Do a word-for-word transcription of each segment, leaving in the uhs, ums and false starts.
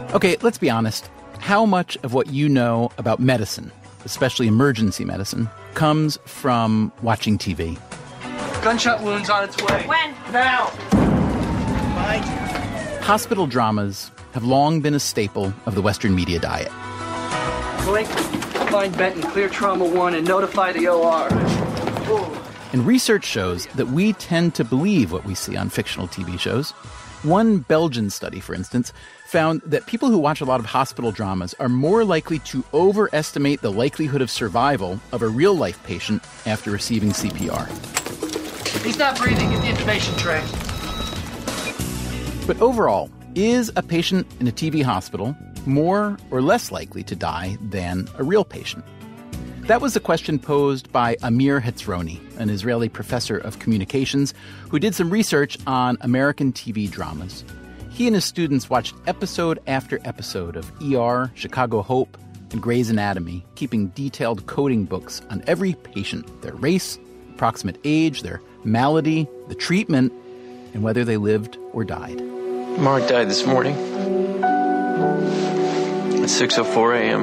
Okay, let's be honest. How much of what you know about medicine, especially emergency medicine, comes from watching T V? Gunshot wounds on its way. When? Now! Behind you. Hospital dramas have long been a staple of the Western media diet. Blink, find Benton, clear trauma one, and notify the O R. Ooh. And research shows that we tend to believe what we see on fictional T V shows. One Belgian study, for instance, found that people who watch a lot of hospital dramas are more likely to overestimate the likelihood of survival of a real-life patient after receiving C P R. He's not breathing. Get the intubation tray. But overall, is a patient in a T V hospital more or less likely to die than a real patient? That was a question posed by Amir Hetzroni, an Israeli professor of communications who did some research on American T V dramas. He and his students watched episode after episode of E R, Chicago Hope, and Grey's Anatomy, keeping detailed coding books on every patient, their race, approximate age, their malady, the treatment, and whether they lived or died. Mark died this morning at six oh four a.m.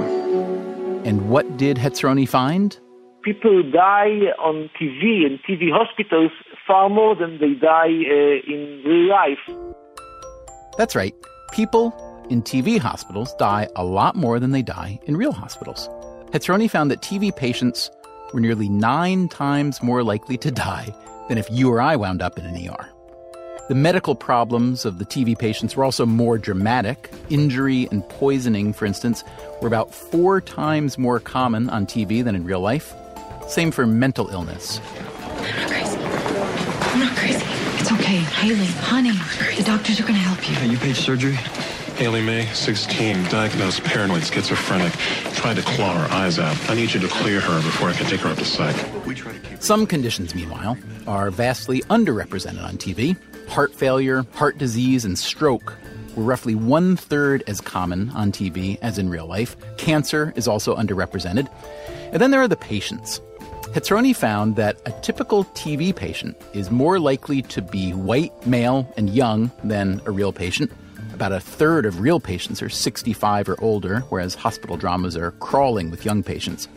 And what did Hetzroni find? People die on T V and T V hospitals far more than they die uh, in real life. That's right. People in T V hospitals die a lot more than they die in real hospitals. Hetzroni found that T V patients were nearly nine times more likely to die than if you or I wound up in an E R. The medical problems of the T V patients were also more dramatic. Injury and poisoning, for instance, were about four times more common on T V than in real life. Same for mental illness. I'm not crazy. I'm not crazy. It's okay. Haley, honey, the doctors are going to help you. Hey, you paid surgery? Haley May, sixteen, diagnosed paranoid schizophrenic, tried to claw her eyes out. I need you to clear her before I can take her up to psych. We try to keep... Some conditions, meanwhile, are vastly underrepresented on T V. Heart failure, heart disease, and stroke were roughly one-third as common on T V as in real life. Cancer is also underrepresented. And then there are the patients. Hetzroni found that a typical T V patient is more likely to be white, male, and young than a real patient. About a third of real patients are sixty-five or older, whereas hospital dramas are crawling with young patients.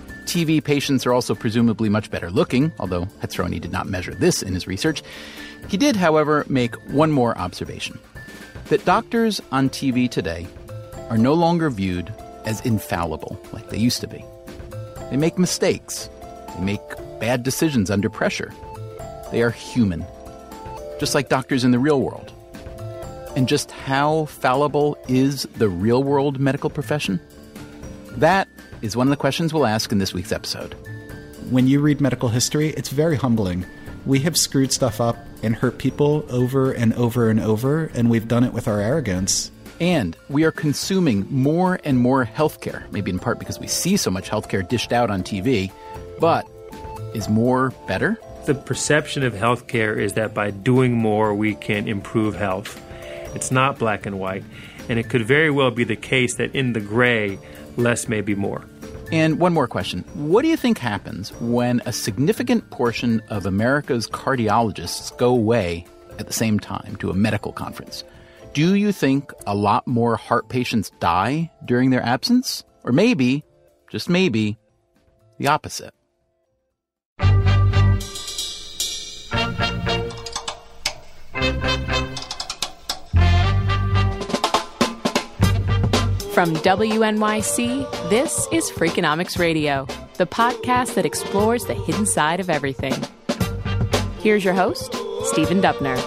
T V patients are also presumably much better looking, although Hetzroni did not measure this in his research. He did, however, make one more observation, that doctors on T V today are no longer viewed as infallible like they used to be. They make mistakes. They make bad decisions under pressure. They are human, just like doctors in the real world. And just how fallible is the real-world medical profession? That is one of the questions we'll ask in this week's episode. When you read medical history, it's very humbling. We have screwed stuff up and hurt people over and over and over, and we've done it with our arrogance. And we are consuming more and more healthcare, maybe in part because we see so much healthcare dished out on T V. But is more better? The perception of healthcare is that by doing more, we can improve health. It's not black and white. And it could very well be the case that in the gray, less may be more. And one more question. What do you think happens when a significant portion of America's cardiologists go away at the same time to a medical conference? Do you think a lot more heart patients die during their absence? Or maybe, just maybe, the opposite? From W N Y C, this is Freakonomics Radio, the podcast that explores the hidden side of everything. Here's your host, Stephen Dubner.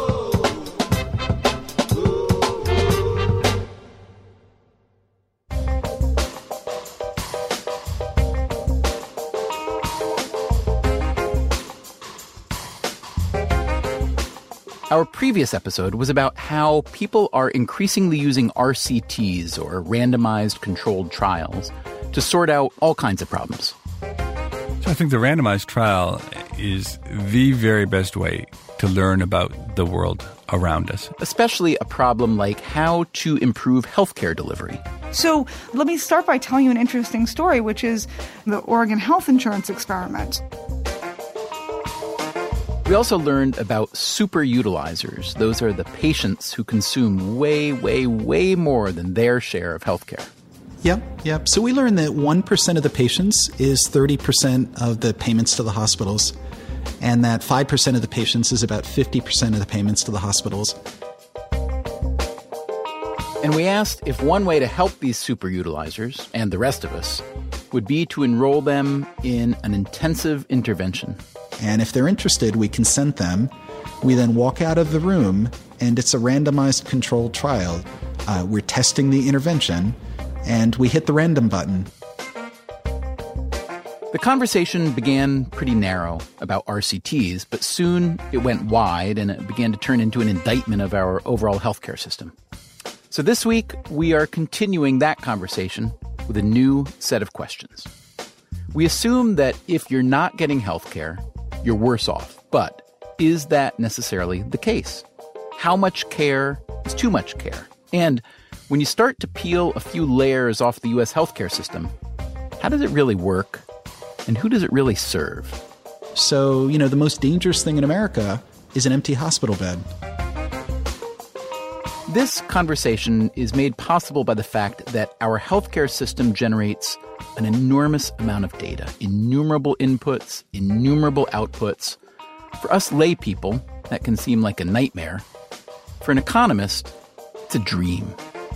Our previous episode was about how people are increasingly using R C Ts, or randomized controlled trials, to sort out all kinds of problems. So I think the randomized trial is the very best way to learn about the world around us. Especially a problem like how to improve healthcare delivery. So let me start by telling you an interesting story, which is the Oregon Health Insurance Experiment. We also learned about superutilizers. Those are the patients who consume way, way, way more than their share of healthcare. Yep, yep. So we learned that one percent of the patients is thirty percent of the payments to the hospitals, and that five percent of the patients is about fifty percent of the payments to the hospitals. And we asked if one way to help these superutilizers, and the rest of us, would be to enroll them in an intensive intervention. And if they're interested, we consent them. We then walk out of the room, and it's a randomized controlled trial. Uh, we're testing the intervention, and we hit the random button. The conversation began pretty narrow about R C Ts, but soon it went wide, and it began to turn into an indictment of our overall healthcare system. So this week, we are continuing that conversation with a new set of questions. We assume that if you're not getting health care, you're worse off. But is that necessarily the case? How much care is too much care? And when you start to peel a few layers off the U S healthcare system, how does it really work? And who does it really serve? So, you know, the most dangerous thing in America is an empty hospital bed. This conversation is made possible by the fact that our healthcare system generates an enormous amount of data, innumerable inputs, innumerable outputs. For us lay people, that can seem like a nightmare. For an economist, it's a dream.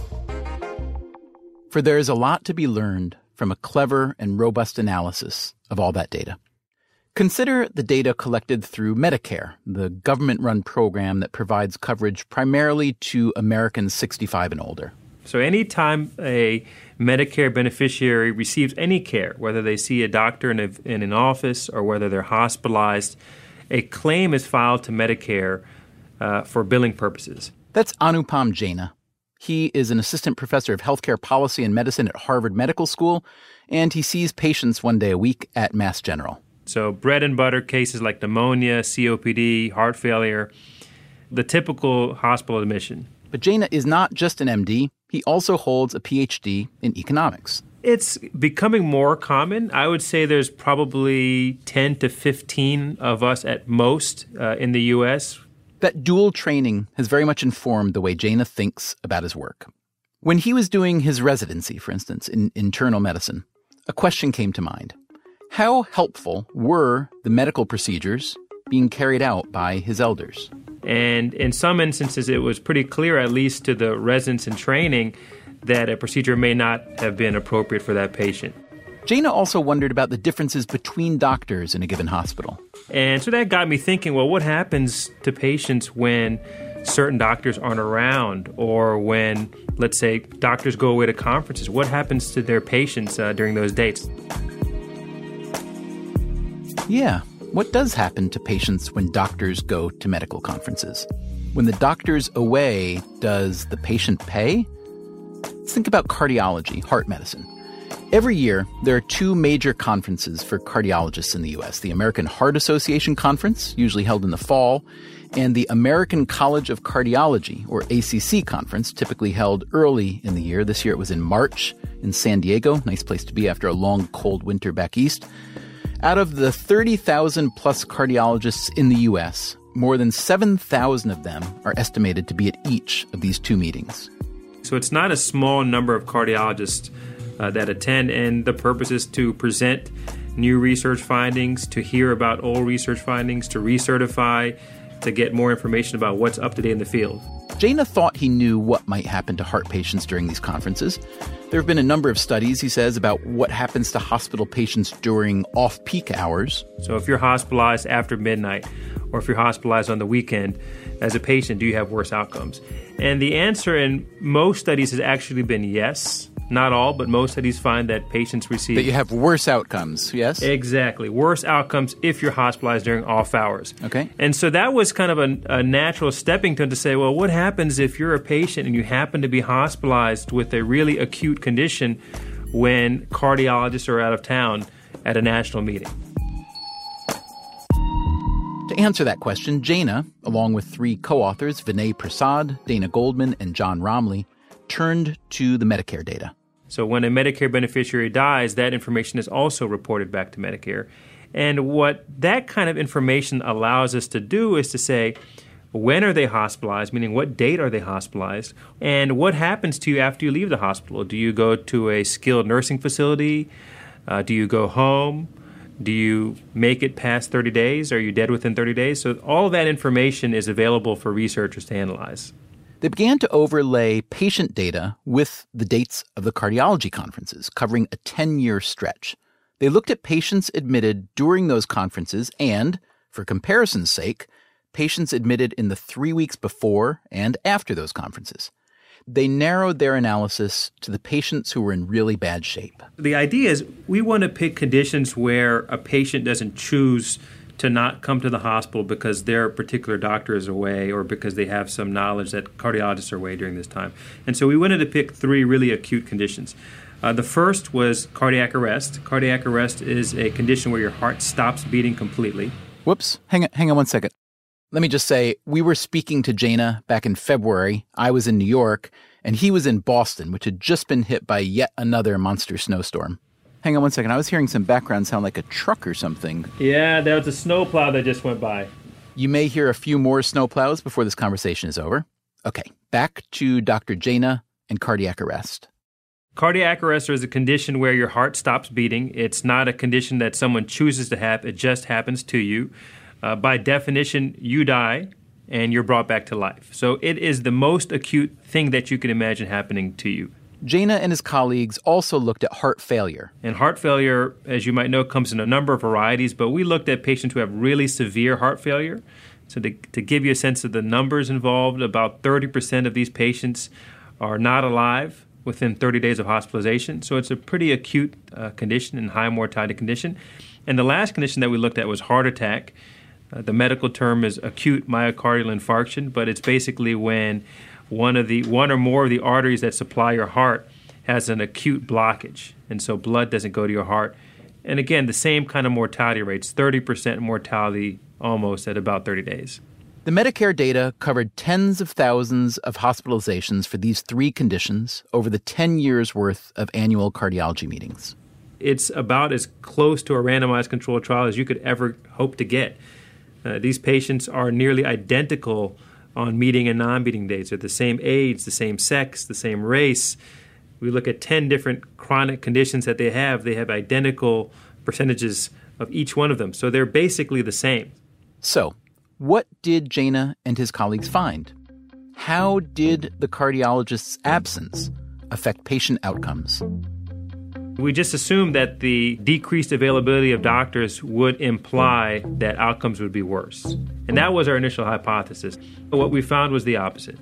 For there is a lot to be learned from a clever and robust analysis of all that data. Consider the data collected through Medicare, the government-run program that provides coverage primarily to Americans sixty-five and older. So anytime a Medicare beneficiary receives any care, whether they see a doctor in, a, in an office or whether they're hospitalized, a claim is filed to Medicare uh, for billing purposes. That's Anupam Jena. He is an assistant professor of healthcare policy and medicine at Harvard Medical School, and he sees patients one day a week at Mass General. So bread and butter cases like pneumonia, C O P D, heart failure, the typical hospital admission. But Jena is not just an M D. He also holds a P H D in economics. It's becoming more common. I would say there's probably ten to fifteen of us at most uh, in the U S. That dual training has very much informed the way Jena thinks about his work. When he was doing his residency, for instance, in internal medicine, a question came to mind. How helpful were the medical procedures being carried out by his elders? And in some instances, it was pretty clear, at least to the residents in training, that a procedure may not have been appropriate for that patient. Jena also wondered about the differences between doctors in a given hospital. And so that got me thinking, well, what happens to patients when certain doctors aren't around, or when, let's say, doctors go away to conferences? What happens to their patients uh, during those dates? Yeah, what does happen to patients when doctors go to medical conferences? When the doctor's away, does the patient pay? Let's think about cardiology, heart medicine. Every year, there are two major conferences for cardiologists in the U S, the American Heart Association Conference, usually held in the fall, and the American College of Cardiology, or A C C Conference, typically held early in the year. This year it was in March in San Diego, nice place to be after a long, cold winter back east. Out of the thirty thousand plus cardiologists in the U S, more than seven thousand of them are estimated to be at each of these two meetings. So it's not a small number of cardiologists uh, that attend, and the purpose is to present new research findings, to hear about old research findings, to recertify, to get more information about what's up to date in the field. Jena thought he knew what might happen to heart patients during these conferences. There have been a number of studies, he says, about what happens to hospital patients during off-peak hours. So if you're hospitalized after midnight, or if you're hospitalized on the weekend, as a patient, do you have worse outcomes? And the answer in most studies has actually been yes. Not all, but most studies find that patients receive... That you have worse outcomes, yes? Exactly. Worse outcomes if you're hospitalized during off hours. Okay. And so that was kind of a, a natural stepping stone to say, well, what happens if you're a patient and you happen to be hospitalized with a really acute condition when cardiologists are out of town at a national meeting? To answer that question, Jena, along with three co-authors, Vinay Prasad, Dana Goldman, and John Romley, turned to the Medicare data. So when a Medicare beneficiary dies, that information is also reported back to Medicare. And what that kind of information allows us to do is to say, when are they hospitalized, meaning what date are they hospitalized, and what happens to you after you leave the hospital? Do you go to a skilled nursing facility? Uh, do you go home? Do you make it past thirty days? Are you dead within thirty days? So all of that information is available for researchers to analyze. They began to overlay patient data with the dates of the cardiology conferences, covering a ten-year stretch. They looked at patients admitted during those conferences and, for comparison's sake, patients admitted in the three weeks before and after those conferences. They narrowed their analysis to the patients who were in really bad shape. The idea is we want to pick conditions where a patient doesn't choose to not come to the hospital because their particular doctor is away or because they have some knowledge that cardiologists are away during this time. And so we wanted to pick three really acute conditions. Uh, the first was cardiac arrest. Cardiac arrest is a condition where your heart stops beating completely. Whoops, hang on, hang on one second. Let me just say, we were speaking to Jaina back in February. I was in New York, and he was in Boston, which had just been hit by yet another monster snowstorm. Hang on one second. I was hearing some background sound like a truck or something. Yeah, there was a snowplow that just went by. You may hear a few more snowplows before this conversation is over. Okay, back to Doctor Jaina and cardiac arrest. Cardiac arrest is a condition where your heart stops beating. It's not a condition that someone chooses to have. It just happens to you. Uh, by definition, you die and you're brought back to life. So it is the most acute thing that you can imagine happening to you. Jaina and his colleagues also looked at heart failure. And heart failure, as you might know, comes in a number of varieties, but we looked at patients who have really severe heart failure. So to, to give you a sense of the numbers involved, about thirty percent of these patients are not alive within thirty days of hospitalization. So it's a pretty acute uh, condition and high mortality condition. And the last condition that we looked at was heart attack. Uh, the medical term is acute myocardial infarction, but it's basically when one of the one or more of the arteries that supply your heart has an acute blockage, and so blood doesn't go to your heart. And again, the same kind of mortality rates, thirty percent mortality almost at about thirty days. The Medicare data covered tens of thousands of hospitalizations for these three conditions over the ten years worth of annual cardiology meetings. It's about as close to a randomized controlled trial as you could ever hope to get. Uh, these patients are nearly identical on meeting and non-meeting dates. They're the same age, the same sex, the same race. We look at ten different chronic conditions that they have. They have identical percentages of each one of them. So they're basically the same. So what did Jaina and his colleagues find? How did the cardiologist's absence affect patient outcomes? We just assumed that the decreased availability of doctors would imply that outcomes would be worse. And that was our initial hypothesis. But what we found was the opposite.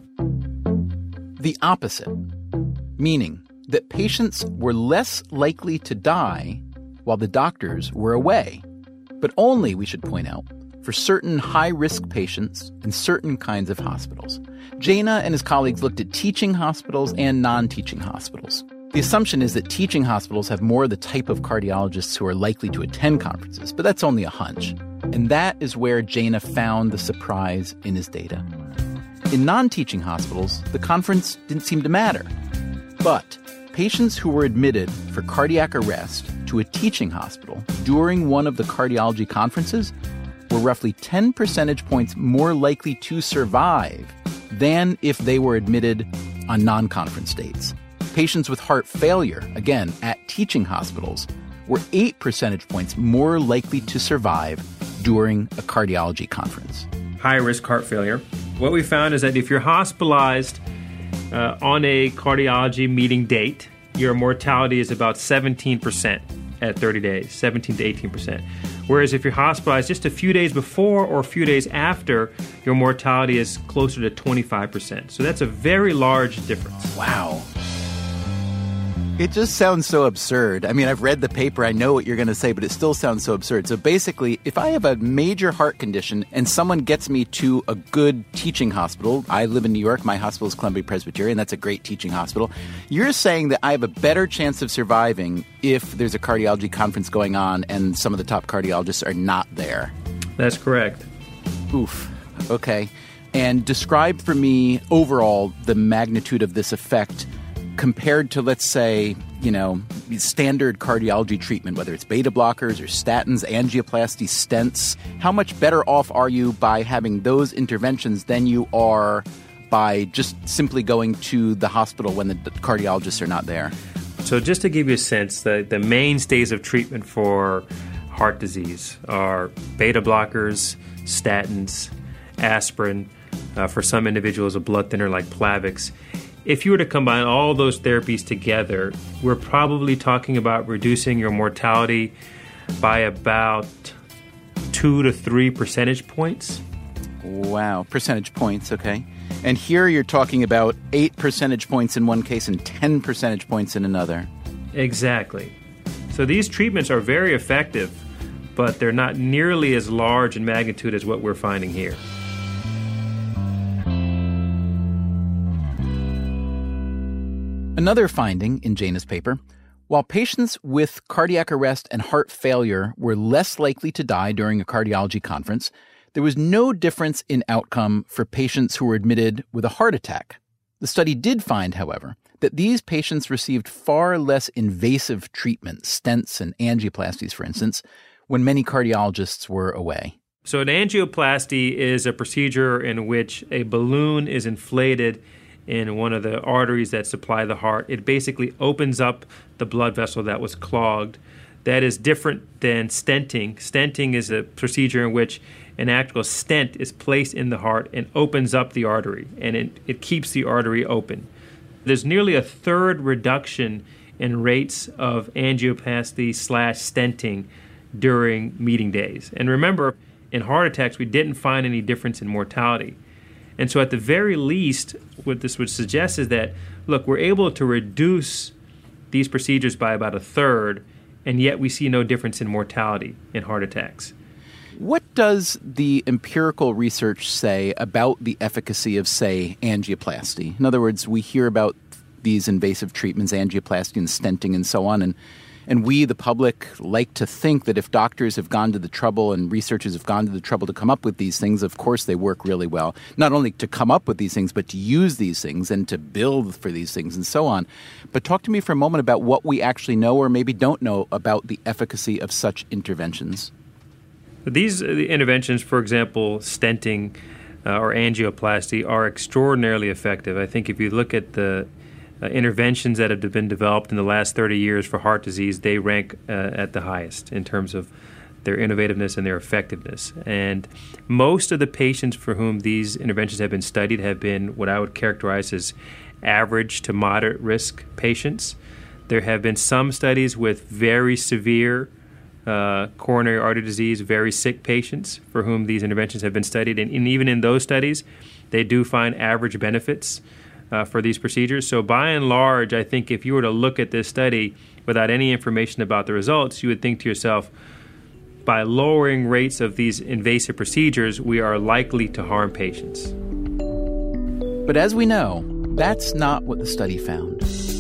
The opposite, meaning that patients were less likely to die while the doctors were away. But only, we should point out, for certain high-risk patients in certain kinds of hospitals. Jaina and his colleagues looked at teaching hospitals and non-teaching hospitals. The assumption is that teaching hospitals have more of the type of cardiologists who are likely to attend conferences, but that's only a hunch. And that is where Jaina found the surprise in his data. In non-teaching hospitals, the conference didn't seem to matter. But patients who were admitted for cardiac arrest to a teaching hospital during one of the cardiology conferences were roughly ten percentage points more likely to survive than if they were admitted on non-conference dates. Patients with heart failure, again, at teaching hospitals, were eight percentage points more likely to survive during a cardiology conference. High-risk heart failure. What we found is that if you're hospitalized uh, on a cardiology meeting date, your mortality is about seventeen percent at thirty days, seventeen to eighteen percent. Whereas if you're hospitalized just a few days before or a few days after, your mortality is closer to twenty-five percent. So that's a very large difference. Wow. It just sounds so absurd. I mean, I've read the paper. I know what you're going to say, but it still sounds so absurd. So basically, if I have a major heart condition and someone gets me to a good teaching hospital, I live in New York, my hospital is Columbia Presbyterian, that's a great teaching hospital. You're saying that I have a better chance of surviving if there's a cardiology conference going on and some of the top cardiologists are not there. That's correct. Oof. Okay. And describe for me overall the magnitude of this effect compared to, let's say, you know, standard cardiology treatment, whether it's beta blockers or statins, angioplasty, stents, how much better off are you by having those interventions than you are by just simply going to the hospital when the cardiologists are not there? So just to give you a sense, the, the mainstays of treatment for heart disease are beta blockers, statins, aspirin, uh, for some individuals a blood thinner like Plavix. If you were to combine all those therapies together, we're probably talking about reducing your mortality by about two to three percentage points. Wow, percentage points, okay. And here you're talking about eight percentage points in one case and ten percentage points in another. Exactly. So these treatments are very effective, but they're not nearly as large in magnitude as what we're finding here. Another finding in Jaina's paper, while patients with cardiac arrest and heart failure were less likely to die during a cardiology conference, there was no difference in outcome for patients who were admitted with a heart attack. The study did find, however, that these patients received far less invasive treatment, stents and angioplasties, for instance, when many cardiologists were away. So an angioplasty is a procedure in which a balloon is inflated in one of the arteries that supply the heart. It basically opens up the blood vessel that was clogged. That is different than stenting. Stenting is a procedure in which an actual stent is placed in the heart and opens up the artery, and it, it keeps the artery open. There's nearly a third reduction in rates of angioplasty slash stenting during meeting days. And remember, in heart attacks, we didn't find any difference in mortality. And so at the very least, what this would suggest is that, look, we're able to reduce these procedures by about a third, and yet we see no difference in mortality in heart attacks. What does the empirical research say about the efficacy of, say, angioplasty? In other words, we hear about these invasive treatments, angioplasty and stenting and so on, and And we, the public, like to think that if doctors have gone to the trouble and researchers have gone to the trouble to come up with these things, of course they work really well. Not only to come up with these things, but to use these things and to build for these things and so on. But talk to me for a moment about what we actually know or maybe don't know about the efficacy of such interventions. These interventions, for example, stenting uh, or angioplasty, are extraordinarily effective. I think if you look at the Uh, interventions that have been developed in the last thirty years for heart disease, they rank uh, at the highest in terms of their innovativeness and their effectiveness. And most of the patients for whom these interventions have been studied have been what I would characterize as average to moderate risk patients. There have been some studies with very severe uh, coronary artery disease, very sick patients for whom these interventions have been studied. And, and even in those studies, they do find average benefits Uh, for these procedures. So by and large, I think if you were to look at this study without any information about the results, you would think to yourself, by lowering rates of these invasive procedures, we are likely to harm patients. But as we know, that's not what the study found.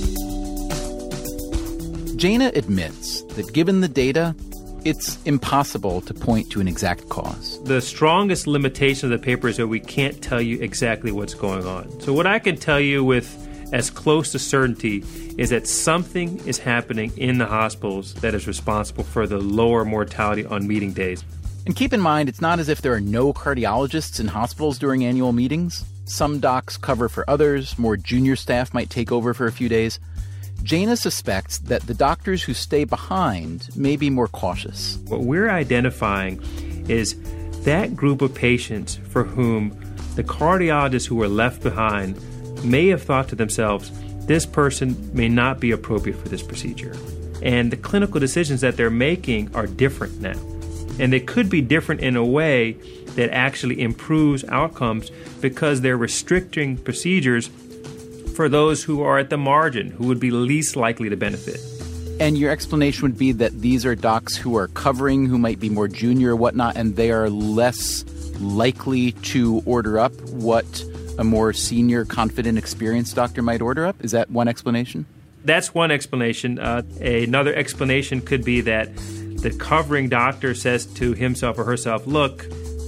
Jaina admits that given the data, it's impossible to point to an exact cause. The strongest limitation of the paper is that we can't tell you exactly what's going on. So what I can tell you with as close to certainty is that something is happening in the hospitals that is responsible for the lower mortality on meeting days. And keep in mind, it's not as if there are no cardiologists in hospitals during annual meetings. Some docs cover for others, more junior staff might take over for a few days. Jaina suspects that the doctors who stay behind may be more cautious. What we're identifying is that group of patients for whom the cardiologists who were left behind may have thought to themselves, this person may not be appropriate for this procedure. And the clinical decisions that they're making are different now. And they could be different in a way that actually improves outcomes because they're restricting procedures for those who are at the margin, who would be least likely to benefit. And your explanation would be that these are docs who are covering, who might be more junior or whatnot, and they are less likely to order up what a more senior, confident, experienced doctor might order up? Is that one explanation? That's one explanation. Uh, another explanation could be that the covering doctor says to himself or herself, look,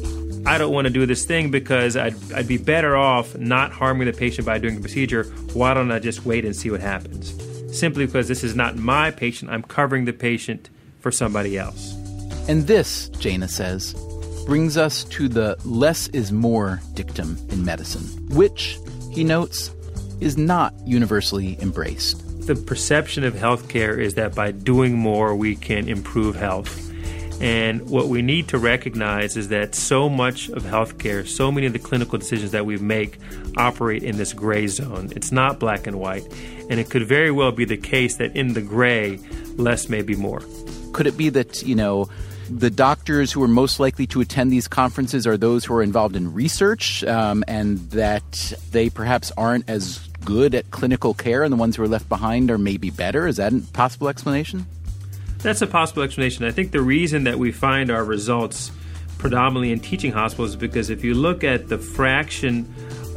I don't want to do this thing because I'd, I'd be better off not harming the patient by doing the procedure. Why don't I just wait and see what happens? Simply because this is not my patient. I'm covering the patient for somebody else. And this, Jaina says, brings us to the less is more dictum in medicine, which, he notes, is not universally embraced. The perception of healthcare is that by doing more, we can improve health. And what we need to recognize is that so much of healthcare, so many of the clinical decisions that we make operate in this gray zone. It's not black and white. And it could very well be the case that in the gray, less may be more. Could it be that, you know, the doctors who are most likely to attend these conferences are those who are involved in research, um, and that they perhaps aren't as good at clinical care, and the ones who are left behind are maybe better? Is that a possible explanation? That's a possible explanation. I think the reason that we find our results predominantly in teaching hospitals is because if you look at the fraction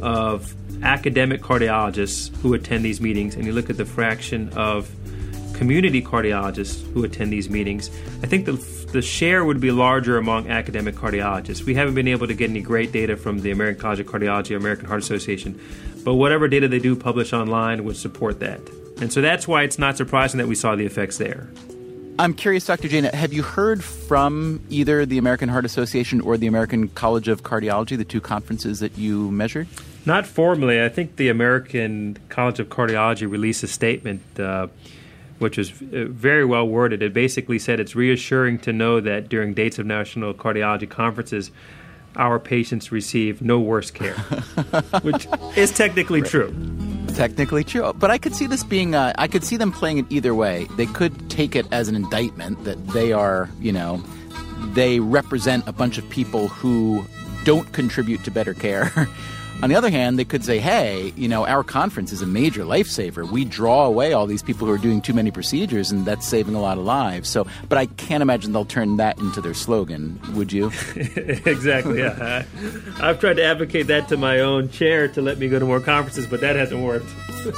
of academic cardiologists who attend these meetings and you look at the fraction of community cardiologists who attend these meetings, I think the, the share would be larger among academic cardiologists. We haven't been able to get any great data from the American College of Cardiology or American Heart Association, but whatever data they do publish online would support that. And so that's why it's not surprising that we saw the effects there. I'm curious, Doctor Jaina, have you heard from either the American Heart Association or the American College of Cardiology, the two conferences that you measured? Not formally. I think the American College of Cardiology released a statement uh, which was very well worded. It basically said it's reassuring to know that during dates of national cardiology conferences, our patients receive no worse care, which is technically right. true. Technically true. But I could see this being, uh, I could see them playing it either way. They could take it as an indictment that they are, you know, they represent a bunch of people who don't contribute to better care. On the other hand, they could say, hey, you know, our conference is a major lifesaver. We draw away all these people who are doing too many procedures, and that's saving a lot of lives. So, but I can't imagine they'll turn that into their slogan, would you? Exactly, yeah. I, I've tried to advocate that to my own chair to let me go to more conferences, but that hasn't worked.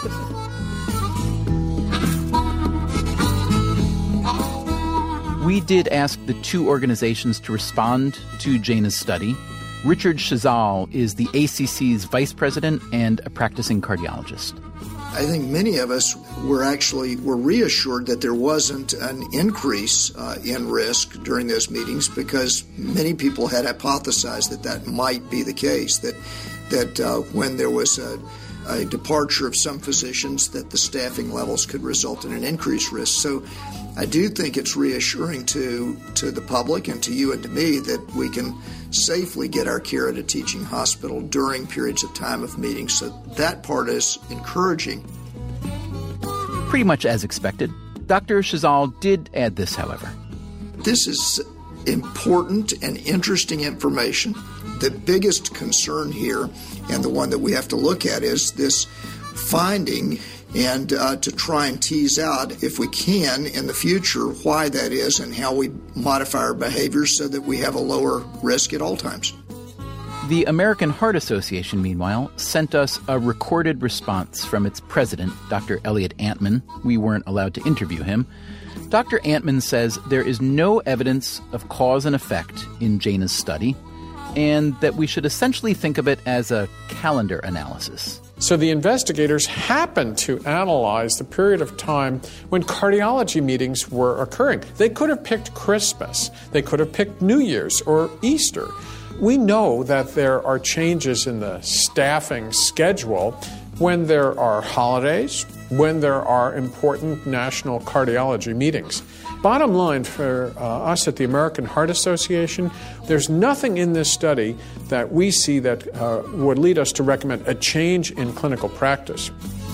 We did ask the two organizations to respond to Jaina's study. Richard Chazal is the A C C's vice president and a practicing cardiologist. I think many of us were actually were reassured that there wasn't an increase uh, in risk during those meetings, because many people had hypothesized that that might be the case, that that uh, when there was a, a departure of some physicians, that the staffing levels could result in an increased risk. So I do think it's reassuring to to the public and to you and to me that we can safely get our care at a teaching hospital during periods of time of meetings. So that part is encouraging. Pretty much as expected. Doctor Chazal did add this, however. This is important and interesting information. The biggest concern here, and the one that we have to look at, is this finding, and uh, to try and tease out, if we can, in the future, why that is and how we modify our behaviors so that we have a lower risk at all times. The American Heart Association, meanwhile, sent us a recorded response from its president, Doctor Elliot Antman. We weren't allowed to interview him. Doctor Antman says there is no evidence of cause and effect in Jaina's study, and that we should essentially think of it as a calendar analysis. So the investigators happened to analyze the period of time when cardiology meetings were occurring. They could have picked Christmas. They could have picked New Year's or Easter. We know that there are changes in the staffing schedule when there are holidays, when there are important national cardiology meetings. Bottom line for uh, us at the American Heart Association, there's nothing in this study that we see that uh, would lead us to recommend a change in clinical practice.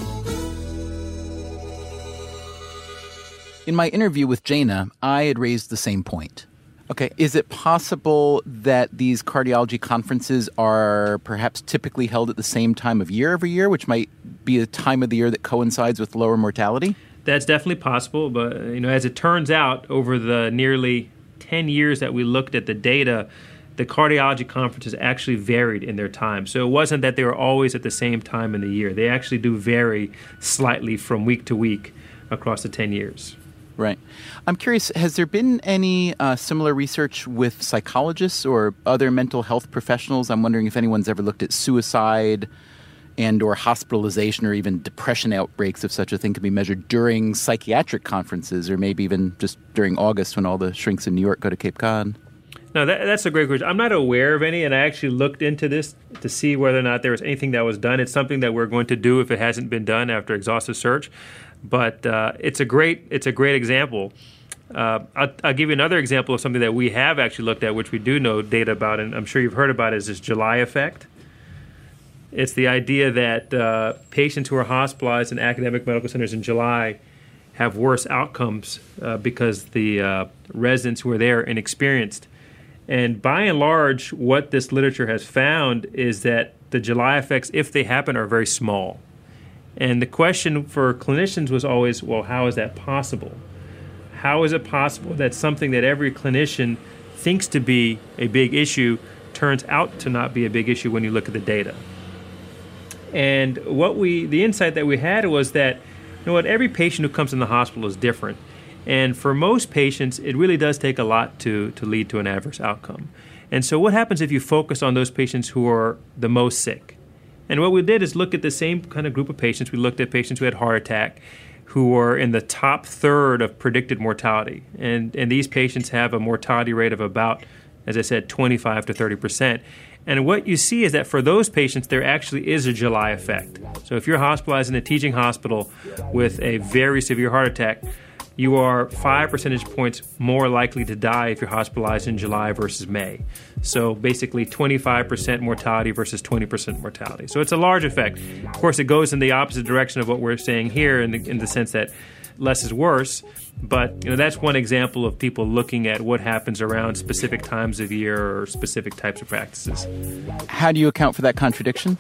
In my interview with Jaina, I had raised the same point. Okay, is it possible that these cardiology conferences are perhaps typically held at the same time of year every year, which might be a time of the year that coincides with lower mortality? That's definitely possible, but you know, as it turns out, over the nearly ten years that we looked at the data, the cardiology conferences actually varied in their time. So it wasn't that they were always at the same time in the year. They actually do vary slightly from week to week across the ten years. Right. I'm curious, has there been any uh, similar research with psychologists or other mental health professionals? I'm wondering if anyone's ever looked at suicide and or hospitalization or even depression outbreaks, if such a thing can be measured, during psychiatric conferences, or maybe even just during August when all the shrinks in New York go to Cape Cod. No, that, that's a great question. I'm not aware of any, and I actually looked into this to see whether or not there was anything that was done. It's something that we're going to do if it hasn't been done after exhaustive search. But uh, it's a great it's a great example. Uh, I'll, I'll give you another example of something that we have actually looked at, which we do know data about, and I'm sure you've heard about, is this July effect. It's the idea that uh, patients who are hospitalized in academic medical centers in July have worse outcomes uh, because the uh, residents who are there are inexperienced. And by and large, what this literature has found is that the July effects, if they happen, are very small. And the question for clinicians was always, well, how is that possible? How is it possible that something that every clinician thinks to be a big issue turns out to not be a big issue when you look at the data? And what we, the insight that we had was that, you know what, every patient who comes in the hospital is different. And for most patients, it really does take a lot to, to lead to an adverse outcome. And so what happens if you focus on those patients who are the most sick? And what we did is look at the same kind of group of patients. We looked at patients who had heart attack, who were in the top third of predicted mortality. And, and these patients have a mortality rate of about, as I said, twenty-five to thirty percent. And what you see is that for those patients, there actually is a July effect. So if you're hospitalized in a teaching hospital with a very severe heart attack, you are five percentage points more likely to die if you're hospitalized in July versus May. So basically twenty-five percent mortality versus twenty percent mortality. So it's a large effect. Of course, it goes in the opposite direction of what we're saying here in the, in the sense that less is worse. But you know, that's one example of people looking at what happens around specific times of year or specific types of practices. How do you account for that contradiction?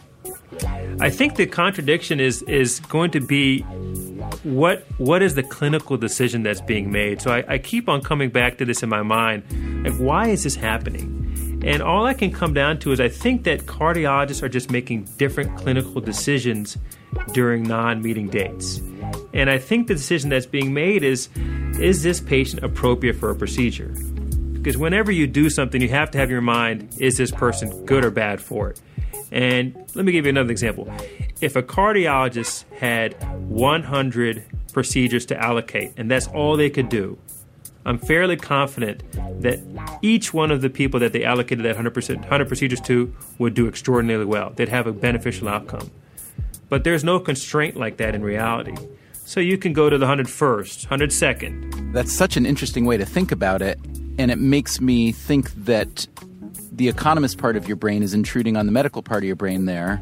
I think the contradiction is is going to be what what is the clinical decision that's being made. So I, I keep on coming back to this in my mind. Like, why is this happening? And all I can come down to is I think that cardiologists are just making different clinical decisions during non-meeting dates. And I think the decision that's being made is, is this patient appropriate for a procedure? Because whenever you do something, you have to have in your mind, is this person good or bad for it? And let me give you another example. If a cardiologist had one hundred procedures to allocate, and that's all they could do, I'm fairly confident that each one of the people that they allocated that one hundred percent, one hundred procedures to would do extraordinarily well. They'd have a beneficial outcome. But there's no constraint like that in reality. So you can go to the one hundred first, one hundred second. That's such an interesting way to think about it, and it makes me think that the economist part of your brain is intruding on the medical part of your brain there.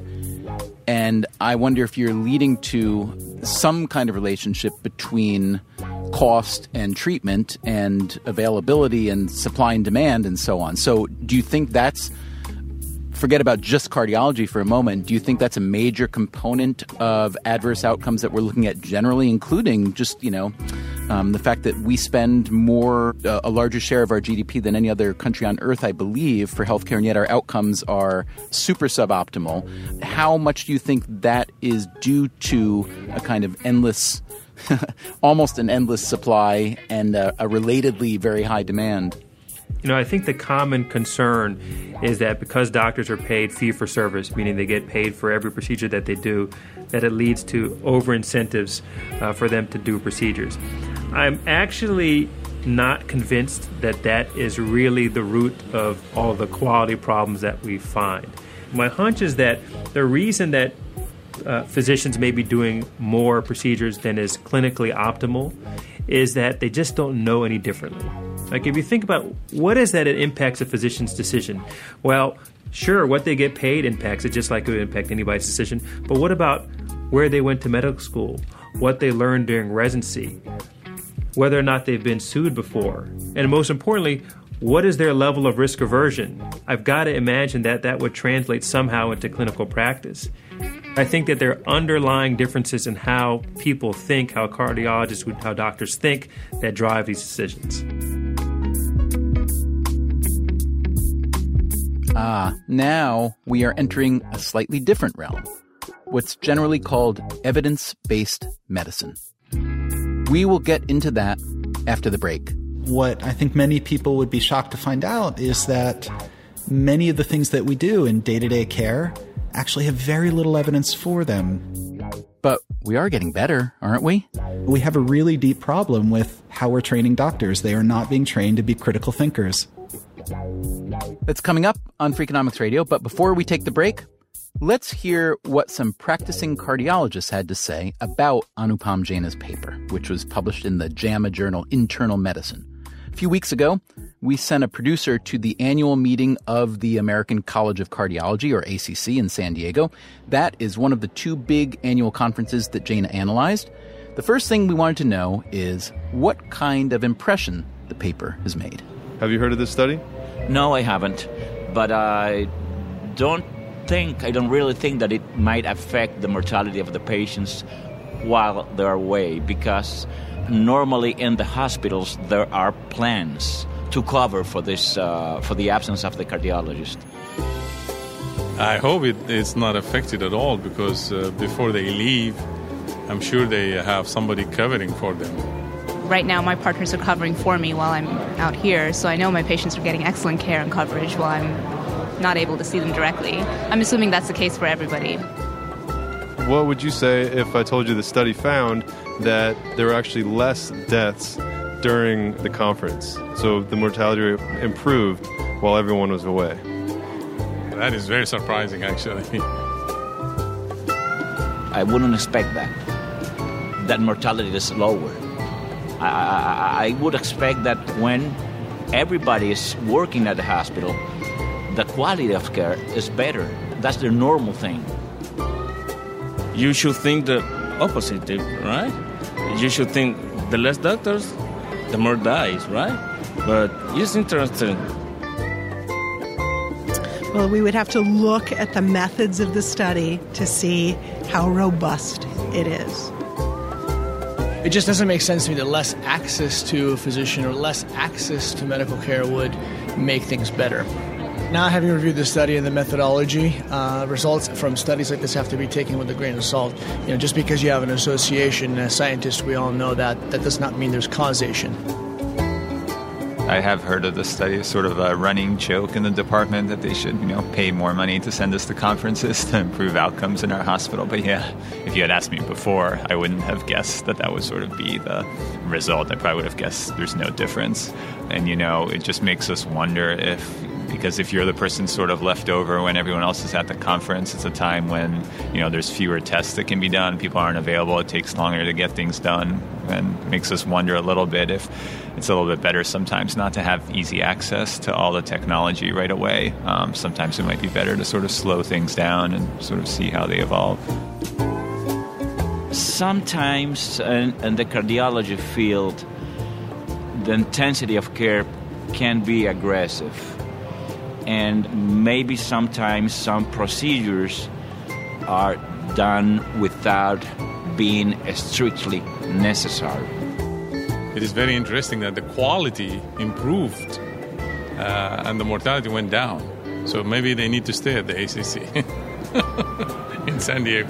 And I wonder if you're leading to some kind of relationship between cost and treatment and availability and supply and demand and so on. So do you think that's, forget about just cardiology for a moment, do you think that's a major component of adverse outcomes that we're looking at generally, including just, you know, um, the fact that we spend more, uh, a larger share of our G D P than any other country on earth, I believe, for healthcare, and yet our outcomes are super suboptimal. How much do you think that is due to a kind of endless, almost an endless supply and a, a relatedly very high demand? You know, I think the common concern is that because doctors are paid fee for service, meaning they get paid for every procedure that they do, that it leads to over-incentives uh, for them to do procedures. I'm actually not convinced that that is really the root of all the quality problems that we find. My hunch is that the reason that uh, physicians may be doing more procedures than is clinically optimal is that they just don't know any differently. Like, if you think about what is that it impacts a physician's decision? Well, sure, what they get paid impacts it just like it would impact anybody's decision. But what about where they went to medical school, what they learned during residency, whether or not they've been sued before, and most importantly, what is their level of risk aversion? I've got to imagine that that would translate somehow into clinical practice. I think that there are underlying differences in how people think, how cardiologists, how doctors think, that drive these decisions. Ah, now we are entering a slightly different realm, what's generally called evidence-based medicine. We will get into that after the break. What I think many people would be shocked to find out is that many of the things that we do in day-to-day care actually have very little evidence for them. But we are getting better, aren't we? We have a really deep problem with how we're training doctors. They are not being trained to be critical thinkers. That's coming up on Freakonomics Radio. But before we take the break, let's hear what some practicing cardiologists had to say about Anupam Jena's paper, which was published in the JAMA journal Internal Medicine. A few weeks ago, we sent a producer to the annual meeting of the American College of Cardiology, or A C C, in San Diego. That is one of the two big annual conferences that Jena analyzed. The first thing we wanted to know is what kind of impression the paper has made. Have you heard of this study? No, I haven't. But I don't think, I don't really think that it might affect the mortality of the patients while they're away, because normally in the hospitals there are plans to cover for this, uh, for the absence of the cardiologist. I hope it, it's not affected at all, because uh, before they leave, I'm sure they have somebody covering for them. Right now, my partners are covering for me while I'm out here, so I know my patients are getting excellent care and coverage while I'm not able to see them directly. I'm assuming that's the case for everybody. What would you say if I told you the study found that there were actually less deaths during the conference? So the mortality rate improved while everyone was away. That is very surprising, actually. I wouldn't expect that. That mortality is lower. I, I, I would expect that when everybody is working at the hospital, the quality of care is better. That's the normal thing. You should think the opposite, right? You should think the less doctors, the more dies, right? But it's interesting. Well, we would have to look at the methods of the study to see how robust it is. It just doesn't make sense to me that less access to a physician or less access to medical care would make things better. Now, having reviewed the study and the methodology, uh, results from studies like this have to be taken with a grain of salt. You know, just because you have an association, as scientists, we all know that that does not mean there's causation. I have heard of this study as sort of a running joke in the department that they should, you know, pay more money to send us to conferences to improve outcomes in our hospital. But yeah, if you had asked me before, I wouldn't have guessed that that would sort of be the result. I probably would have guessed there's no difference. And, you know, it just makes us wonder if, because if you're the person sort of left over when everyone else is at the conference, it's a time when, you know, there's fewer tests that can be done, people aren't available, it takes longer to get things done, and makes us wonder a little bit if it's a little bit better sometimes not to have easy access to all the technology right away. Um, sometimes it might be better to sort of slow things down and sort of see how they evolve. Sometimes in, in the cardiology field, the intensity of care can be aggressive. And maybe sometimes some procedures are done without being strictly necessary. It is very interesting that the quality improved uh, and the mortality went down. So maybe they need to stay at the A C C in San Diego.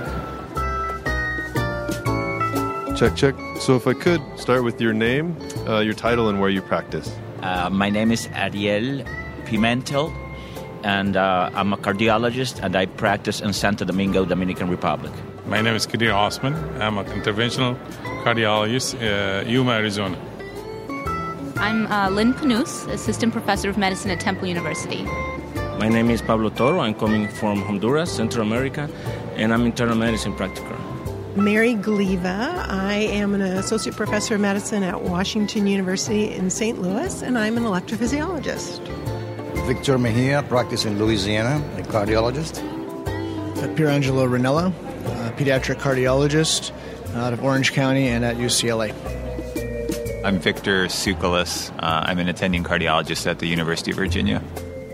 Check, check. So if I could start with your name, uh, your title, and where you practice. Uh, my name is Ariel Pimentel, and uh, I'm a cardiologist, and I practice in Santo Domingo, Dominican Republic. My name is Kadir Osman. I'm an interventional cardiologist, uh, Yuma, Arizona. I'm uh, Lynn Panus, assistant professor of medicine at Temple University. My name is Pablo Toro. I'm coming from Honduras, Central America, and I'm internal medicine practitioner. Mary Gliva. I am an associate professor of medicine at Washington University in Saint Louis, and I'm an electrophysiologist. Victor Mejia, practice in Louisiana, a cardiologist. Uh, Pierangelo Ranella, a pediatric cardiologist out of Orange County and at U C L A. I'm Victor Tsoukalos. Uh, I'm an attending cardiologist at the University of Virginia.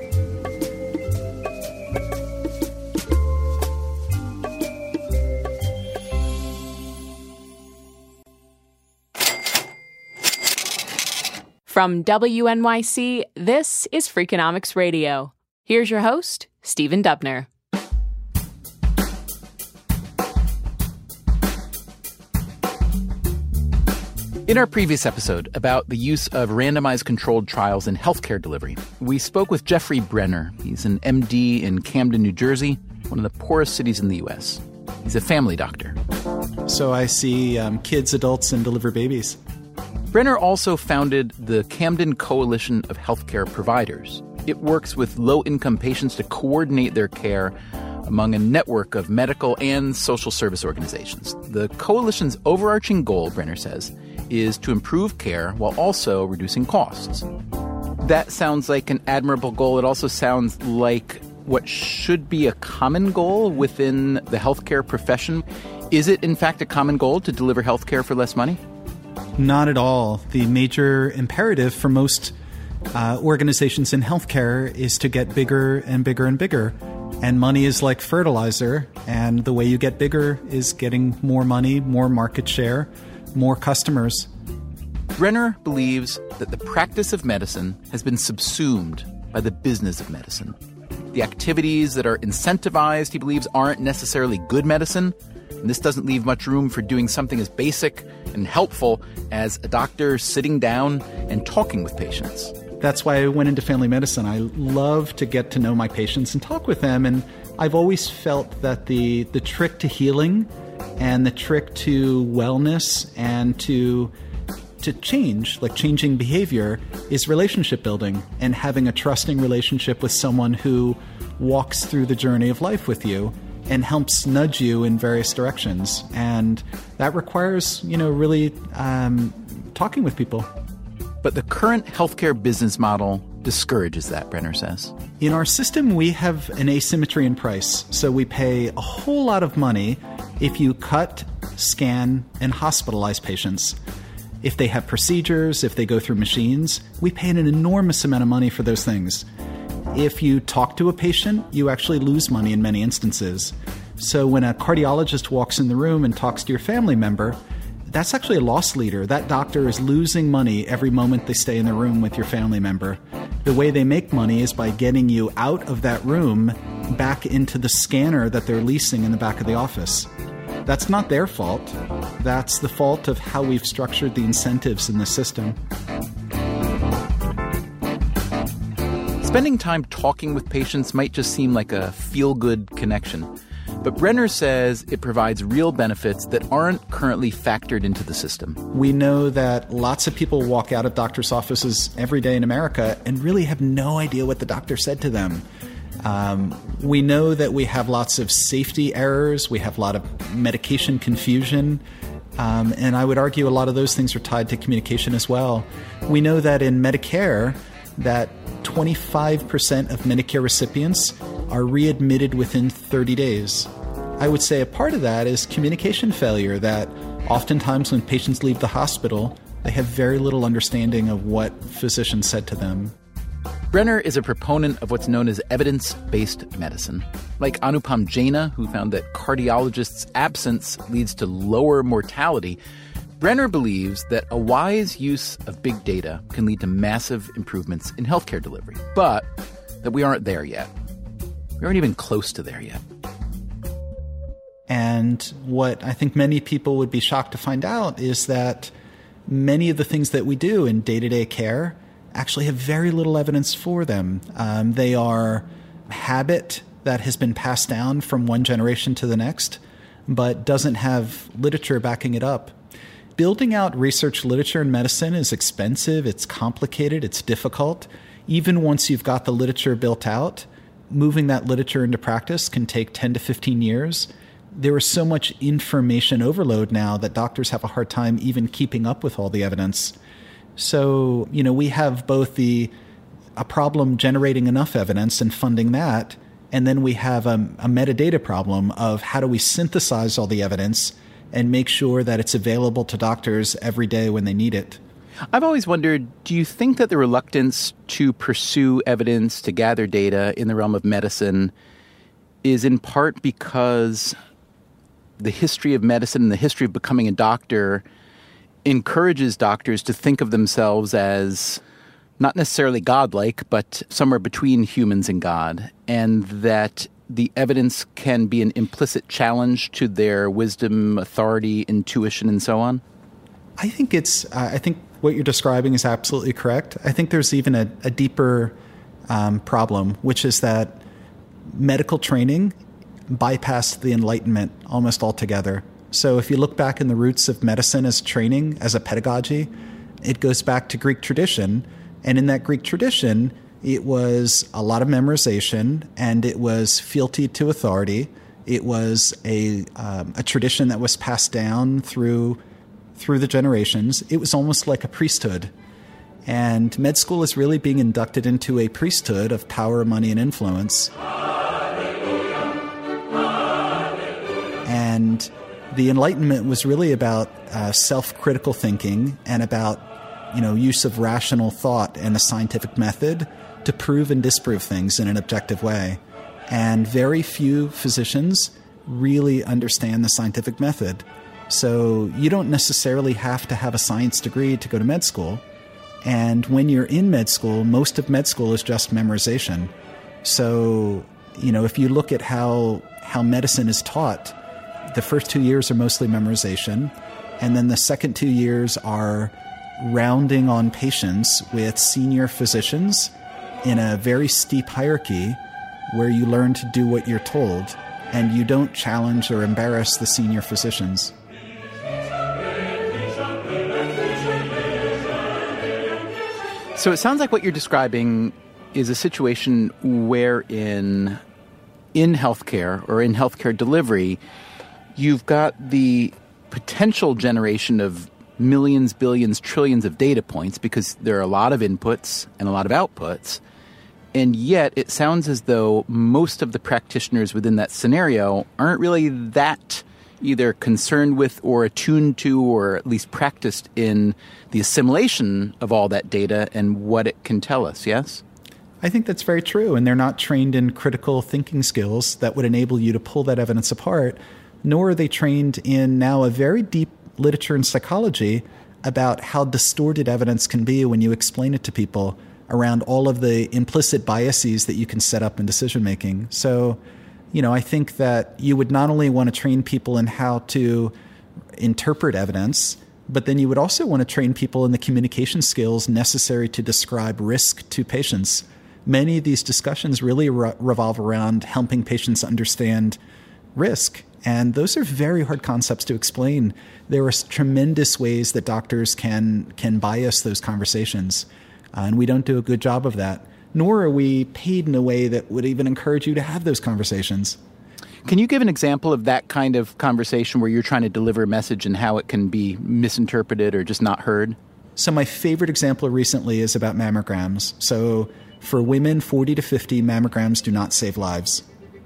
From W N Y C, this is Freakonomics Radio. Here's your host, Stephen Dubner. In our previous episode about the use of randomized controlled trials in healthcare delivery, we spoke with Jeffrey Brenner. He's an M D in Camden, New Jersey, one of the poorest cities in the U S. He's a family doctor. So I see um, kids, adults, and deliver babies. Brenner also founded the Camden Coalition of Healthcare Providers. It works with low-income patients to coordinate their care among a network of medical and social service organizations. The coalition's overarching goal, Brenner says, is to improve care while also reducing costs. That sounds like an admirable goal. It also sounds like what should be a common goal within the healthcare profession. Is it, in fact, a common goal to deliver healthcare for less money? Not at all. The major imperative for most uh, organizations in healthcare is to get bigger and bigger and bigger. And money is like fertilizer, and the way you get bigger is getting more money, more market share, more customers. Brenner believes that the practice of medicine has been subsumed by the business of medicine. The activities that are incentivized, he believes, aren't necessarily good medicine, and this doesn't leave much room for doing something as basic and helpful as a doctor sitting down and talking with patients. That's why I went into family medicine. I love to get to know my patients and talk with them, and I've always felt that the, the trick to healing and the trick to wellness and to to change, like changing behavior, is relationship building and having a trusting relationship with someone who walks through the journey of life with you and helps nudge you in various directions. And that requires, you know, really um, talking with people. But the current healthcare business model discourages that, Brenner says. In our system, we have an asymmetry in price. So we pay a whole lot of money if you cut, scan, and hospitalize patients. If they have procedures, if they go through machines, we pay an enormous amount of money for those things. If you talk to a patient, you actually lose money in many instances. So when a cardiologist walks in the room and talks to your family member, that's actually a loss leader. That doctor is losing money every moment they stay in the room with your family member. The way they make money is by getting you out of that room back into the scanner that they're leasing in the back of the office. That's not their fault. That's the fault of how we've structured the incentives in the system. Spending time talking with patients might just seem like a feel-good connection. But Brenner says it provides real benefits that aren't currently factored into the system. We know that lots of people walk out of doctors' offices every day in America and really have no idea what the doctor said to them. Um, we know that we have lots of safety errors. We have a lot of medication confusion. Um, and I would argue a lot of those things are tied to communication as well. We know that in Medicare, that twenty-five percent of Medicare recipients are readmitted within thirty days. I would say a part of that is communication failure, that oftentimes when patients leave the hospital, they have very little understanding of what physicians said to them. Brenner is a proponent of what's known as evidence-based medicine. Like Anupam Jaina, who found that cardiologists' absence leads to lower mortality, Brenner believes that a wise use of big data can lead to massive improvements in healthcare delivery, but that we aren't there yet. We aren't even close to there yet. And what I think many people would be shocked to find out is that many of the things that we do in day-to-day care actually have very little evidence for them. Um, they are habit that has been passed down from one generation to the next, but doesn't have literature backing it up. Building out research literature in medicine is expensive, it's complicated, it's difficult. Even once you've got the literature built out, moving that literature into practice can take ten to fifteen years. There is so much information overload now that doctors have a hard time even keeping up with all the evidence. So, you know, we have both the a problem generating enough evidence and funding that, and then we have a, a metadata problem of how do we synthesize all the evidence and make sure that it's available to doctors every day when they need it. I've always wondered, do you think that the reluctance to pursue evidence, to gather data in the realm of medicine is in part because the history of medicine and the history of becoming a doctor encourages doctors to think of themselves as not necessarily godlike, but somewhere between humans and God, and that the evidence can be an implicit challenge to their wisdom, authority, intuition, and so on? I think it's. Uh, I think what you're describing is absolutely correct. I think there's even a, a deeper um, problem, which is that medical training bypassed the Enlightenment almost altogether. So if you look back in the roots of medicine as training, as a pedagogy, it goes back to Greek tradition. And in that Greek tradition, it was a lot of memorization, and it was fealty to authority. It was a um, a tradition that was passed down through through the generations. It was almost like a priesthood. And med school is really being inducted into a priesthood of power, money, and influence. And the Enlightenment was really about uh, self-critical thinking and about, you know, use of rational thought and the scientific method to prove and disprove things in an objective way. And very few physicians really understand the scientific method. So you don't necessarily have to have a science degree to go to med school. And when you're in med school, most of med school is just memorization. So, you know, if you look at how how medicine is taught, the first two years are mostly memorization. And then the second two years are rounding on patients with senior physicians in a very steep hierarchy where you learn to do what you're told and you don't challenge or embarrass the senior physicians. So it sounds like what you're describing is a situation wherein in healthcare or in healthcare delivery, you've got the potential generation of millions, billions, trillions of data points because there are a lot of inputs and a lot of outputs. And yet it sounds as though most of the practitioners within that scenario aren't really that either concerned with or attuned to or at least practiced in the assimilation of all that data and what it can tell us, yes? I think that's very true. And they're not trained in critical thinking skills that would enable you to pull that evidence apart, nor are they trained in now a very deep literature in psychology about how distorted evidence can be when you explain it to people around all of the implicit biases that you can set up in decision making. So, you know, I think that you would not only want to train people in how to interpret evidence, but then you would also want to train people in the communication skills necessary to describe risk to patients. Many of these discussions really re- revolve around helping patients understand risk. And those are very hard concepts to explain. There are tremendous ways that doctors can can bias those conversations. Uh, and we don't do a good job of that. Nor are we paid in a way that would even encourage you to have those conversations. Can you give an example of that kind of conversation where you're trying to deliver a message and how it can be misinterpreted or just not heard? So my favorite example recently is about mammograms. So for women forty to fifty, mammograms do not save lives.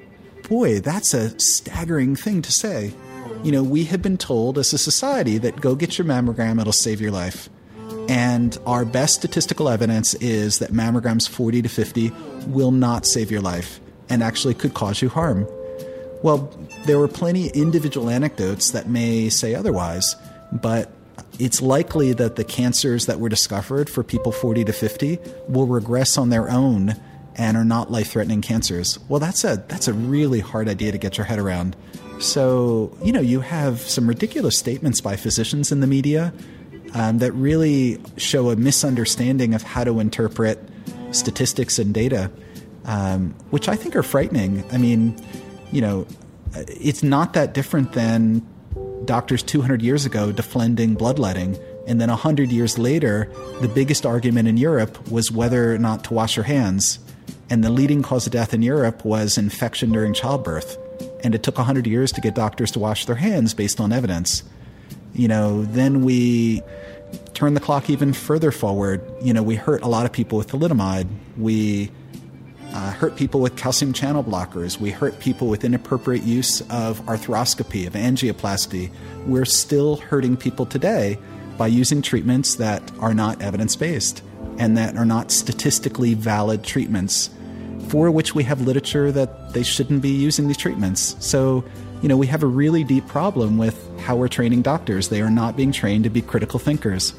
Boy, that's a staggering thing to say. You know, we have been told as a society that go get your mammogram, it'll save your life. And our best statistical evidence is that mammograms forty to fifty will not save your life and actually could cause you harm. Well, there were plenty of individual anecdotes that may say otherwise, but it's likely that the cancers that were discovered for people forty to fifty will regress on their own and are not life-threatening cancers. Well, that's a that's a really hard idea to get your head around. So, you know, you have some ridiculous statements by physicians in the media um, that really show a misunderstanding of how to interpret statistics and data, um, which I think are frightening. I mean, you know, it's not that different than doctors two hundred years ago defending bloodletting. And then one hundred years later, the biggest argument in Europe was whether or not to wash your hands. And the leading cause of death in Europe was infection during childbirth. And it took one hundred years to get doctors to wash their hands based on evidence. You know, then we turn the clock even further forward. You know, we hurt a lot of people with thalidomide. We uh, hurt people with calcium channel blockers. We hurt people with inappropriate use of arthroscopy, of angioplasty. We're still hurting people today by using treatments that are not evidence-based and that are not statistically valid treatments, for which we have literature that they shouldn't be using these treatments. So, you know, we have a really deep problem with how we're training doctors. They are not being trained to be critical thinkers.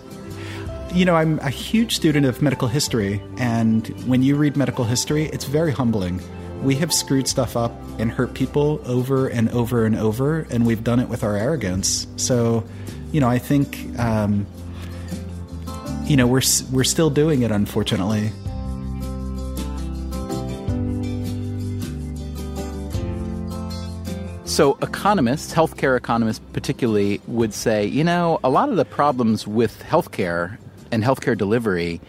You know, I'm a huge student of medical history, and when you read medical history, it's very humbling. We have screwed stuff up and hurt people over and over and over, and we've done it with our arrogance. So, you know, I think, um, you know, we're we're still doing it, unfortunately. So economists, healthcare economists particularly, would say, you know, a lot of the problems with healthcare and healthcare delivery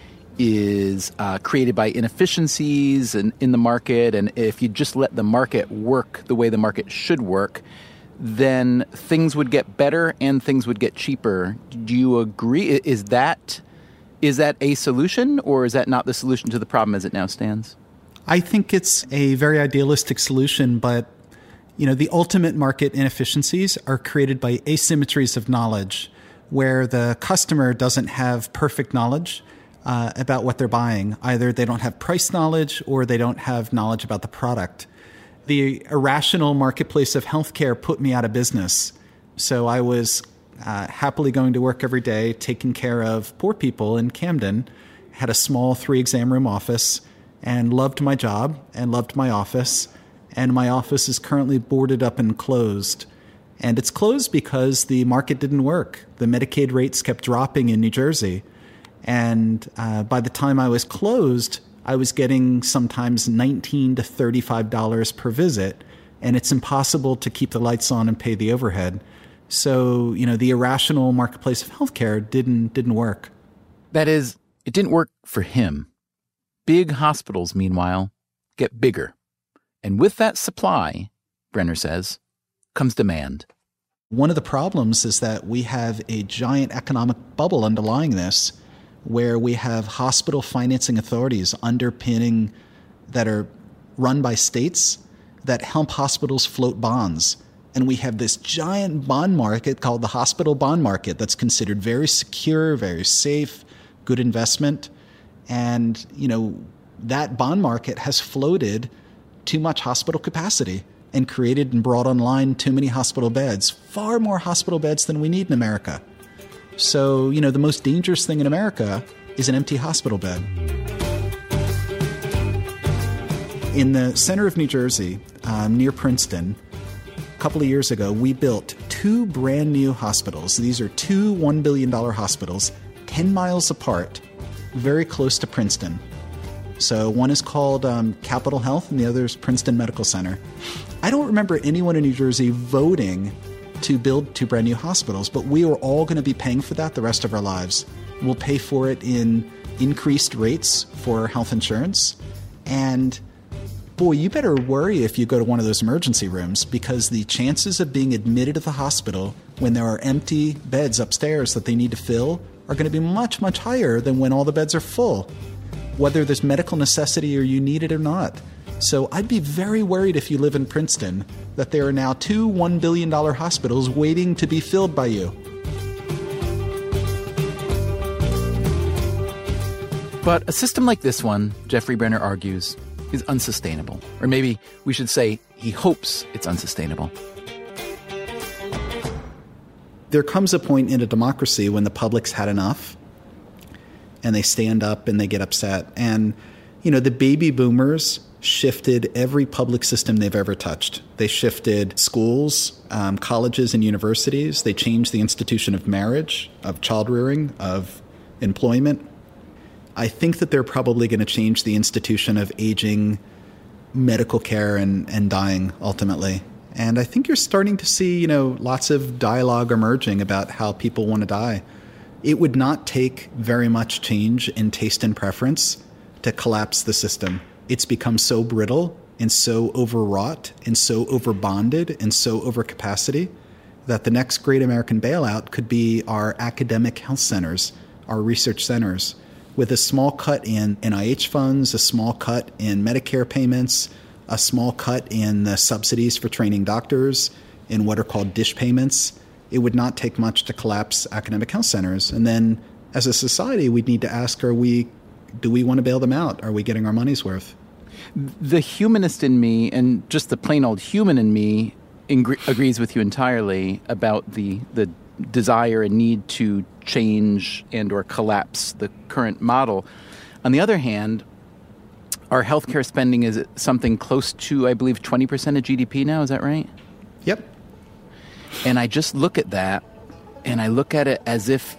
is uh, created by inefficiencies in, in the market. And if you just let the market work the way the market should work, then things would get better and things would get cheaper. Do you agree? Is that is that a solution, or is that not the solution to the problem as it now stands? I think it's a very idealistic solution, but you know, the ultimate market inefficiencies are created by asymmetries of knowledge, where the customer doesn't have perfect knowledge uh, about what they're buying. Either they don't have price knowledge or they don't have knowledge about the product. The irrational marketplace of healthcare put me out of business. So I was uh, happily going to work every day, taking care of poor people in Camden, had a small three-exam room office, and loved my job and loved my office. And my office is currently boarded up and closed. And it's closed because the market didn't work. The Medicaid rates kept dropping in New Jersey. And uh, by the time I was closed, I was getting sometimes nineteen to thirty-five dollars per visit. And it's impossible to keep the lights on and pay the overhead. So, you know, the irrational marketplace of healthcare didn't didn't work. That is, it didn't work for him. Big hospitals, meanwhile, get bigger. And with that supply, Brenner says, comes demand. One of the problems is that we have a giant economic bubble underlying this, where we have hospital financing authorities underpinning that are run by states that help hospitals float bonds. And we have this giant bond market called the hospital bond market that's considered very secure, very safe, good investment. And, you know, that bond market has floated too much hospital capacity and created and brought online too many hospital beds, far more hospital beds than we need in America. So, you know, the most dangerous thing in America is an empty hospital bed. In the center of New Jersey, um, near Princeton, a couple of years ago, we built two brand new hospitals. These are two one billion dollars hospitals, ten miles apart, very close to Princeton. So one is called um, Capital Health and the other is Princeton Medical Center. I don't remember anyone in New Jersey voting to build two brand new hospitals, but we are all going to be paying for that the rest of our lives. We'll pay for it in increased rates for health insurance. And boy, you better worry if you go to one of those emergency rooms, because the chances of being admitted to the hospital when there are empty beds upstairs that they need to fill are going to be much, much higher than when all the beds are full, whether there's medical necessity or you need it or not. So I'd be very worried if you live in Princeton that there are now two one billion dollars hospitals waiting to be filled by you. But a system like this one, Jeffrey Brenner argues, is unsustainable. Or maybe we should say he hopes it's unsustainable. There comes a point in a democracy when the public's had enough and they stand up and they get upset. And, you know, the baby boomers shifted every public system they've ever touched. They shifted schools, um, colleges, and universities. They changed the institution of marriage, of child rearing, of employment. I think that they're probably going to change the institution of aging, medical care, and, and dying ultimately. And I think you're starting to see, you know, lots of dialogue emerging about how people want to die. It would not take very much change in taste and preference to collapse the system. It's become so brittle and so overwrought and so overbonded and so overcapacity that the next great American bailout could be our academic health centers, our research centers, with a small cut in N I H funds, a small cut in Medicare payments, a small cut in the subsidies for training doctors, in what are called DISH payments. It would not take much to collapse academic health centers. And then as a society, we'd need to ask, are we, do we want to bail them out? Are we getting our money's worth? The humanist in me, and just the plain old human in me, ingre- agrees with you entirely about the the desire and need to change and or collapse the current model. On the other hand, our healthcare spending is something close to, I believe, twenty percent of G D P now. Is that right? Yep. And I just look at that and I look at it as if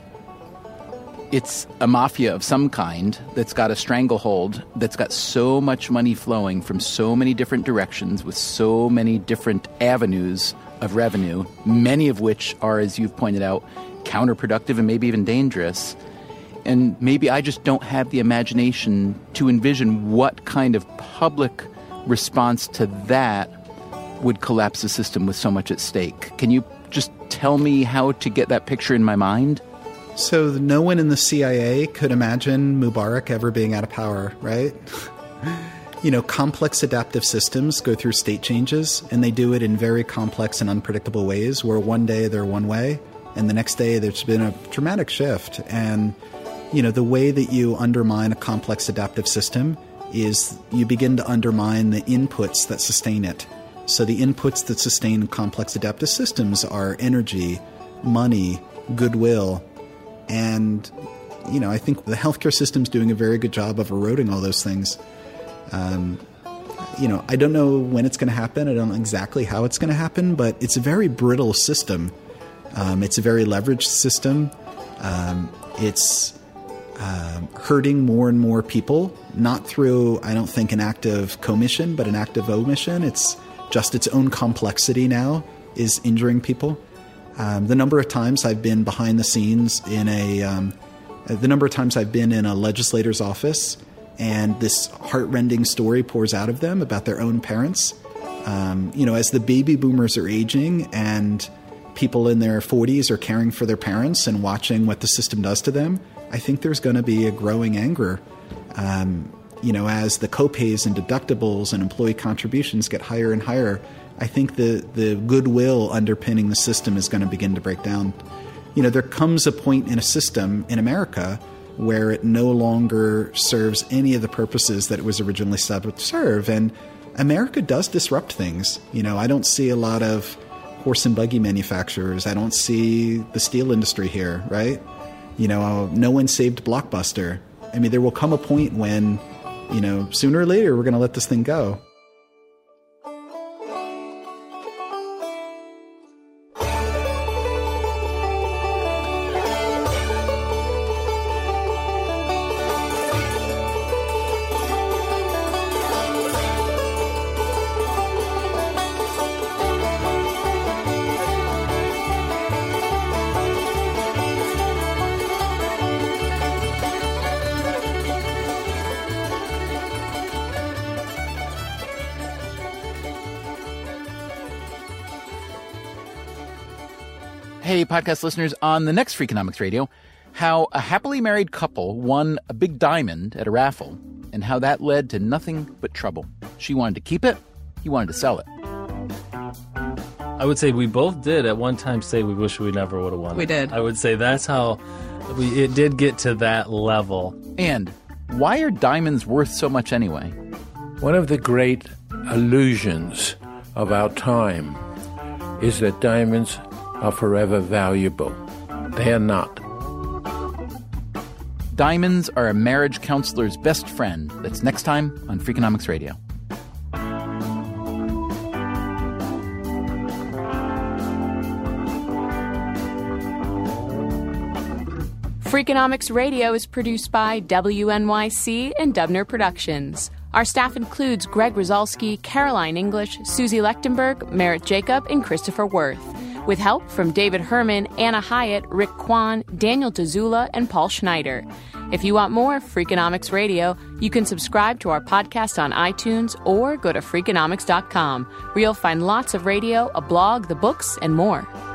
it's a mafia of some kind that's got a stranglehold, that's got so much money flowing from so many different directions with so many different avenues of revenue, many of which are, as you've pointed out, counterproductive and maybe even dangerous. And maybe I just don't have the imagination to envision what kind of public response to that would collapse the system with so much at stake. Can you just tell me how to get that picture in my mind? So no one in the C I A could imagine Mubarak ever being out of power, right? You know, complex adaptive systems go through state changes, and they do it in very complex and unpredictable ways, where one day they're one way, and the next day there's been a dramatic shift. And, you know, the way that you undermine a complex adaptive system is you begin to undermine the inputs that sustain it. So the inputs that sustain complex adaptive systems are energy, money, goodwill. And, you know, I think the healthcare system's doing a very good job of eroding all those things. Um, you know, I don't know when it's going to happen. I don't know exactly how it's going to happen, but it's a very brittle system. Um, it's a very leveraged system. Um, it's um, hurting more and more people, not through, I don't think, an act of commission, but an act of omission. It's just its own complexity now is injuring people. Um, the number of times I've been behind the scenes in a, um, the number of times I've been in a legislator's office and this heartrending story pours out of them about their own parents. Um, you know, as the baby boomers are aging and people in their forties are caring for their parents and watching what the system does to them, I think there's going to be a growing anger. Um, you know, as the copays and deductibles and employee contributions get higher and higher, I think the, the goodwill underpinning the system is going to begin to break down. You know, there comes a point in a system in America where it no longer serves any of the purposes that it was originally set up to serve. And America does disrupt things. You know, I don't see a lot of horse and buggy manufacturers. I don't see the steel industry here, right? You know, no one saved Blockbuster. I mean, there will come a point when, you know, sooner or later, we're going to let this thing go. Hey, podcast listeners, on the next Freakonomics Radio, how a happily married couple won a big diamond at a raffle, and how that led to nothing but trouble. She wanted to keep it, he wanted to sell it. I would say we both did at one time say we wish we never would have won. We it. did. I would say that's how we, it did get to that level. And why are diamonds worth so much anyway? One of the great illusions of our time is that diamonds are forever valuable. They are not. Diamonds are a marriage counselor's best friend. That's next time on Freakonomics Radio. Freakonomics Radio is produced by W N Y C and Dubner Productions. Our staff includes Greg Rosalski, Caroline English, Susie Lechtenberg, Merritt Jacob, and Christopher Worth, with help from David Herman, Anna Hyatt, Rick Kwan, Daniel Tazula, and Paul Schneider. If you want more Freakonomics Radio, you can subscribe to our podcast on iTunes or go to Freakonomics dot com, where you'll find lots of radio, a blog, the books, and more.